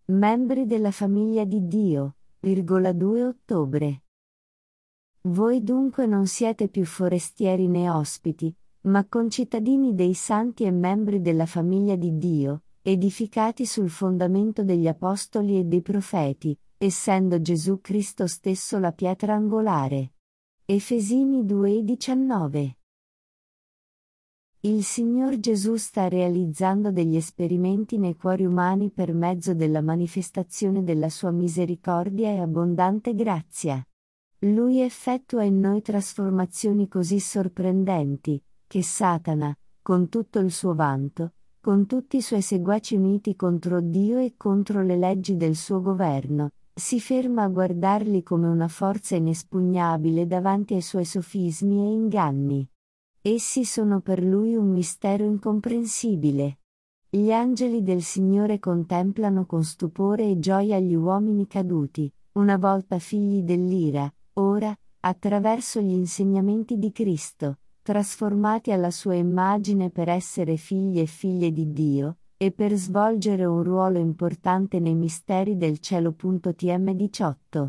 Membri della famiglia di Dio, 2 ottobre. Voi dunque non siete più forestieri né ospiti, ma concittadini dei santi e membri della famiglia di Dio, edificati sul fondamento degli apostoli e dei profeti, essendo Gesù Cristo stesso la pietra angolare. Efesini 2:19. Il Signor Gesù sta realizzando degli esperimenti nei cuori umani per mezzo della manifestazione della sua misericordia e abbondante grazia. Lui effettua in noi trasformazioni così sorprendenti, che Satana, con tutto il suo vanto, con tutti i suoi seguaci uniti contro Dio e contro le leggi del suo governo, si ferma a guardarli come una forza inespugnabile davanti ai suoi sofismi e inganni. Essi sono per lui un mistero incomprensibile. Gli angeli del Signore contemplano con stupore e gioia gli uomini caduti, una volta figli dell'ira, ora, attraverso gli insegnamenti di Cristo, trasformati alla sua immagine per essere figli e figlie di Dio, e per svolgere un ruolo importante nei misteri del cielo. TM 18.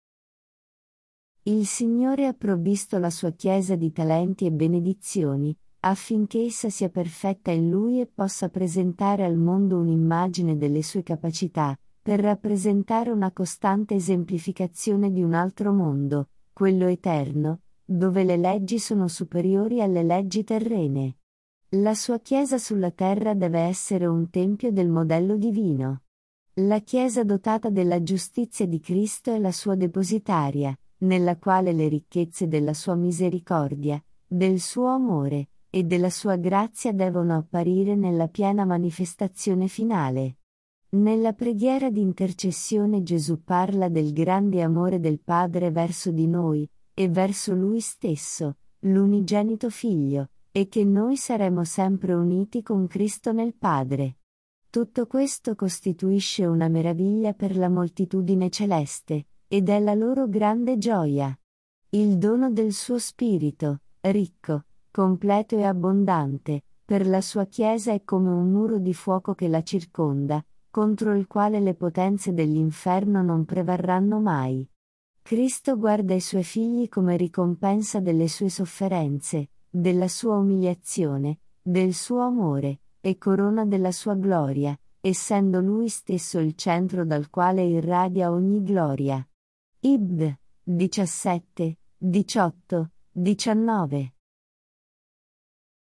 Il Signore ha provvisto la sua Chiesa di talenti e benedizioni, affinché essa sia perfetta in Lui e possa presentare al mondo un'immagine delle sue capacità, per rappresentare una costante esemplificazione di un altro mondo, quello eterno, dove le leggi sono superiori alle leggi terrene. La sua Chiesa sulla terra deve essere un tempio del modello divino. La Chiesa dotata della giustizia di Cristo è la sua depositaria, nella quale le ricchezze della sua misericordia, del suo amore, e della sua grazia devono apparire nella piena manifestazione finale. Nella preghiera di intercessione Gesù parla del grande amore del Padre verso di noi, e verso Lui stesso, l'unigenito Figlio, e che noi saremo sempre uniti con Cristo nel Padre. Tutto questo costituisce una meraviglia per la moltitudine celeste, ed è la loro grande gioia. Il dono del suo Spirito, ricco, completo e abbondante, per la sua Chiesa è come un muro di fuoco che la circonda, contro il quale le potenze dell'inferno non prevarranno mai. Cristo guarda i suoi figli come ricompensa delle sue sofferenze, della sua umiliazione, del suo amore, e corona della sua gloria, essendo Lui stesso il centro dal quale irradia ogni gloria. Ib. 17, 18, 19.